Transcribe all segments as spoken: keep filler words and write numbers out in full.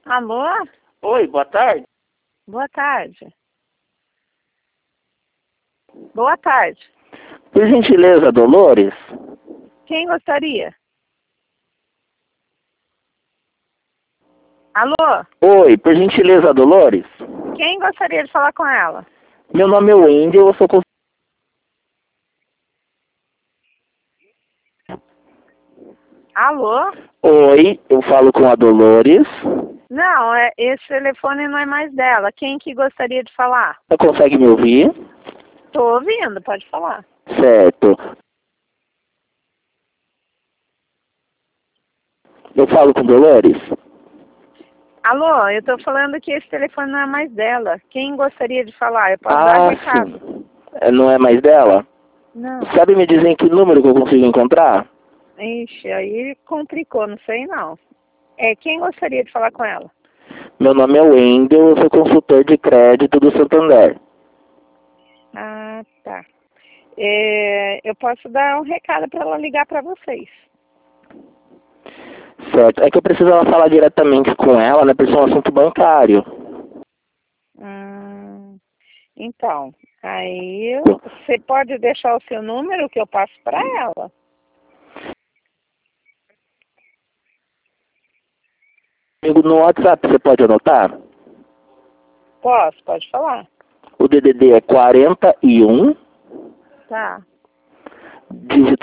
Alô? Oi, boa tarde. Boa tarde. Boa tarde. Por gentileza, Dolores? Quem gostaria? Alô? Oi, por gentileza, Dolores? Quem gostaria de falar com ela? Meu nome é Wendy, eu sou... cons- Alô? Oi, eu falo com a Dolores. Não, é, esse telefone não é mais dela. Quem que gostaria de falar? Você consegue me ouvir? Tô ouvindo, pode falar. Certo. Eu falo com Dolores? Alô, eu tô falando que esse telefone não é mais dela. Quem gostaria de falar? Eu posso dar Ah, recado. sim. É, não é mais dela? Não. Sabe me dizer em que número que eu consigo encontrar? Ixi, aí complicou, não sei não. É, quem gostaria de falar com ela? Meu nome é Wendel, eu sou consultor de crédito do Santander. Ah, tá. É, eu posso dar um recado para ela ligar para vocês. Certo. É que eu precisava falar diretamente com ela, né, por ser um assunto bancário. Hum, então, aí eu- você pode deixar o seu número que eu passo para ela. Comigo no WhatsApp, você pode anotar? Posso, pode falar. O D D D é quarenta e um, Tá. dígito.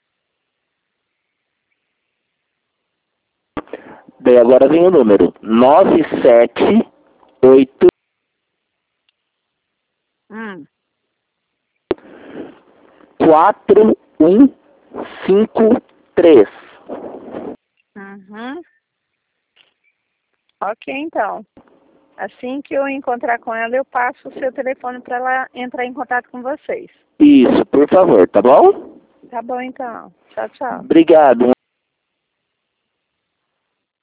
Daí agora vem o número nove sete oito Hum, quatro um cinco três. uhum. Ok, então. Assim que eu encontrar com ela, eu passo o seu telefone para ela entrar em contato com vocês. Isso, por favor, tá bom? Tá bom, então. Tchau, tchau. Obrigado.